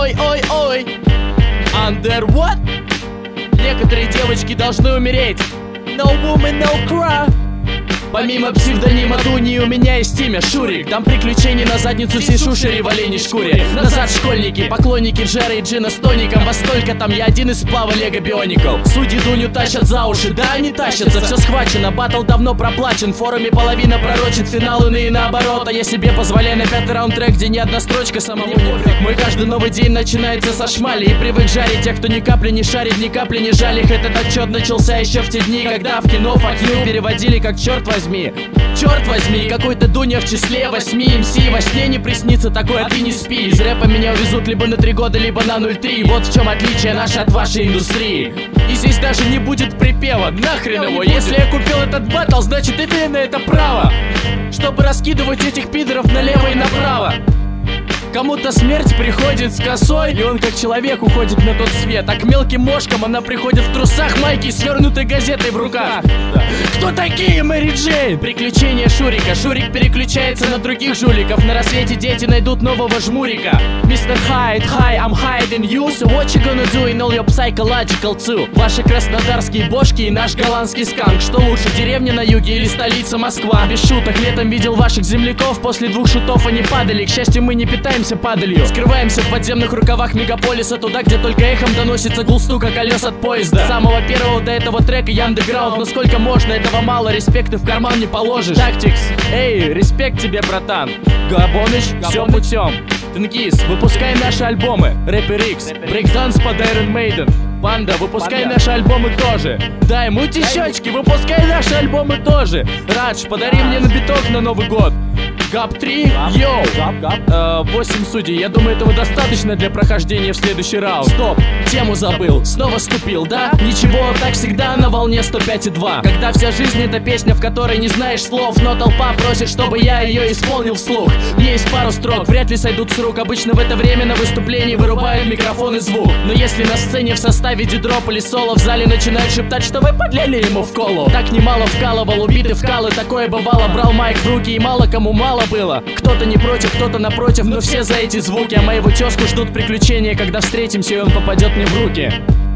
Ой-ой-ой. Under what? Некоторые девочки должны умереть. No woman, no cry. Помимо псевдонима Дуни у меня есть имя Шурик. Дам приключений на задницу всей шушере в оленей шкуре. Назад школьники, поклонники Джера и Джина с тоником. Во столько там я один из сплава Лего Биоников. Судьи Дуню тащат за уши, да они тащатся, все схвачено. Баттл давно проплачен, в форуме половина пророчит финал, иные наоборот. А я себе позволяю на 5-й раунд-трек, где ни одна строчка самому не пофиг. Мой каждый новый день начинается со шмали. И привык жарить тех, кто ни капли не шарит, ни капли не жалит. Этот отчет начался еще в те дни, когда в кино fuck you переводили как черт возьми. Черт возьми, какой-то Дуня в числе 8 МС. Во сне не приснится такое, а ты не спи. Из рэпа меня увезут либо на 3 года, либо на 0,3. Вот в чем отличие наше от вашей индустрии. И здесь даже не будет припева, нахрен его. Если я купил этот баттл, значит именно это право, чтобы раскидывать этих пидоров налево и направо. Кому-то смерть приходит с косой, и он как человек уходит на тот свет. А к мелким мошкам она приходит в трусах, майки, свернутой газетой в руках. Кто такие Мэри Джейн? Приключения Шурика. Шурик переключается на других жуликов. На рассвете дети найдут нового жмурика. Мистер Хайд, hi, I'm hiding you. So what you gonna do in all your psychological too? Ваши краснодарские бошки и наш голландский сканк. Что лучше, деревня на юге или столица Москва? Без шуток, летом видел ваших земляков. После 2 шутов они падали. К счастью, мы не питаемся падалью. Скрываемся в подземных рукавах мегаполиса, туда, где только эхом доносится гул стука колес от поезда. С самого первого до этого трека я андеграунд. Но сколько можно, этого мало, респект ты в карман не положишь. Тактикс, эй, респект тебе, братан. Габоныч, все путем. Тенгиз, выпускай наши альбомы. Рэпер Икс, брейкданс под Iron Maiden. Панда, выпускай наши альбомы тоже. Дай мути щечки, выпускай наши альбомы тоже. Радж, подари мне на биток на Новый год. ГАП 3, йоу. 8 судей, я думаю, этого достаточно для прохождения в следующий раунд. Стоп, тему забыл, снова ступил, да? Ничего, так всегда на волне 105,2. Когда вся жизнь это песня, в которой не знаешь слов, но толпа просит, чтобы я ее исполнил вслух. Есть пару строк, вряд ли сойдут с рук. Обычно в это время на выступлении вырубают микрофон и звук. Но если на сцене в составе дидроп или соло, в зале начинают шептать, что вы подлили ему в колу. Так немало вкалывал, убитый вкалы, такое бывало. Брал майк в руки и мало кому мало было. Кто-то не против, кто-то напротив, но все за эти звуки. А моего тезку ждут приключения, когда встретимся и он попадет мне в руки.